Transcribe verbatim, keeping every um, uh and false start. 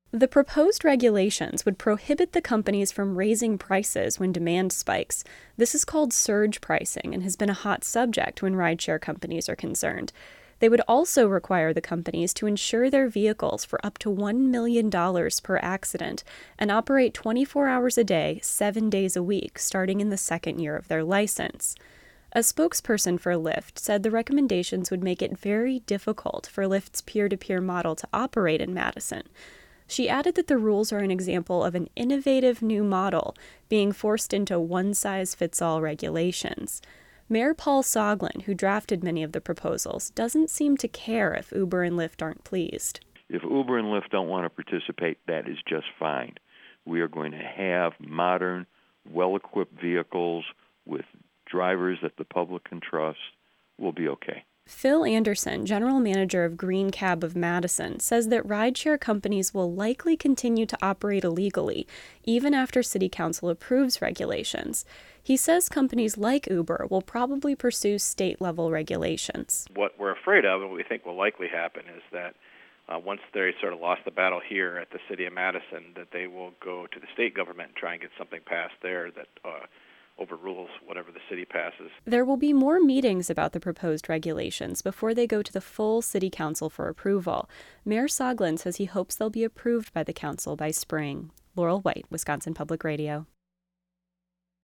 The proposed regulations would prohibit the companies from raising prices when demand spikes. This is called surge pricing and has been a hot subject when rideshare companies are concerned. They would also require the companies to insure their vehicles for up to one million dollars per accident and operate twenty-four hours a day, seven days a week, starting in the second year of their license. A spokesperson for Lyft said the recommendations would make it very difficult for Lyft's peer-to-peer model to operate in Madison. She added that the rules are an example of an innovative new model being forced into one-size-fits-all regulations. Mayor Paul Soglin, who drafted many of the proposals, doesn't seem to care if Uber and Lyft aren't pleased. If Uber and Lyft don't want to participate, that is just fine. We are going to have modern, well-equipped vehicles with drivers that the public can trust. We'll be okay. Phil Anderson, general manager of Green Cab of Madison, says that rideshare companies will likely continue to operate illegally, even after City Council approves regulations. He says companies like Uber will probably pursue state-level regulations. What we're afraid of, and what we think will likely happen, is that uh, once they sort of lost the battle here at the City of Madison, that they will go to the state government and try and get something passed there that uh, overrules whatever the city passes. There will be more meetings about the proposed regulations before they go to the full City Council for approval. Mayor Soglin says he hopes they'll be approved by the council by spring. Laurel White, Wisconsin Public Radio.